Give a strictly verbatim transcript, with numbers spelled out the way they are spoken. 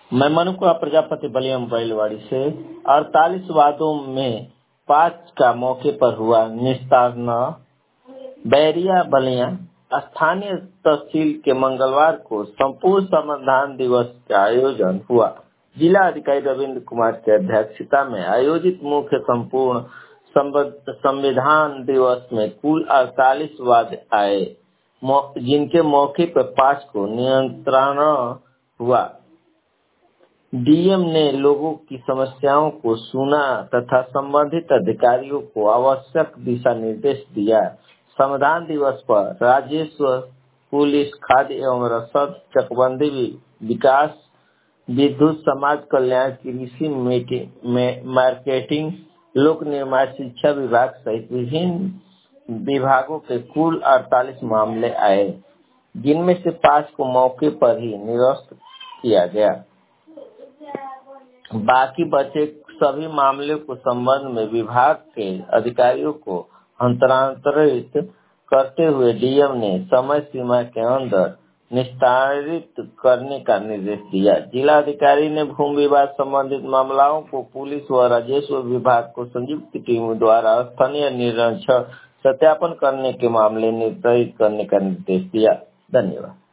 मैं मनुकुआ प्रजापति बलिया बैलवाड़ी से अड़तालीस वादों में पाँच का मौके पर हुआ निस्तारण। बैरिया बलिया स्थानीय तहसील के मंगलवार को संपूर्ण समाधान दिवस का आयोजन हुआ। जिला अधिकारी रविंद्र कुमार की अध्यक्षता में आयोजित मुख्य संपूर्ण संविधान दिवस में कुल अड़तालीस वाद आए, जिनके मौके पर पाँच को नियंत्रण हुआ। डीएम ने लोगों की समस्याओं को सुना तथा संबंधित अधिकारियों को आवश्यक दिशा निर्देश दिया। संविधान दिवस पर राजस्व, पुलिस, खाद्य एवं रसद, चकबंदी, विकास, विद्युत, समाज कल्याण, कृषि, मार्केटिंग, लोक निर्माण, शिक्षा विभाग सहित विभिन्न विभागों के कुल अड़तालीस मामले आए, जिनमें से पाँच को मौके पर ही निरस्त किया गया। बाकी बचे सभी मामलों को संबंध में विभाग के अधिकारियों को हस्तांतरित करते हुए डीएम ने समय सीमा के अंदर निस्तारित करने का निर्देश दिया। जिला अधिकारी ने भूमि विवाद संबंधित मामलों को पुलिस व राजस्व विभाग को संयुक्त टीम द्वारा स्थानीय निरीक्षण सत्यापन करने के मामले निर्धारित करने का निर्देश दिया। धन्यवाद।